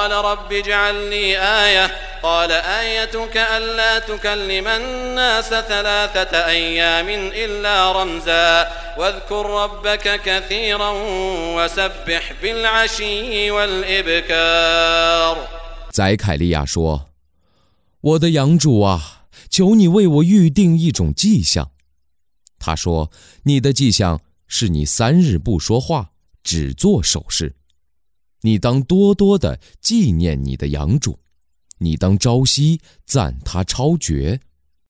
قال رب اجعل لي آية قال آيتك ألا تكلم الناس 3 أيام إلا رمزا واذكر ربك كثيرا وسبح بالعشي والإبكار。 宰凯利亚说：我的养主啊，求你为我预定一种迹象。他说：你的迹象是你3日不说话，只做手势。你当多多地纪念你的养主，你当朝夕赞他超绝。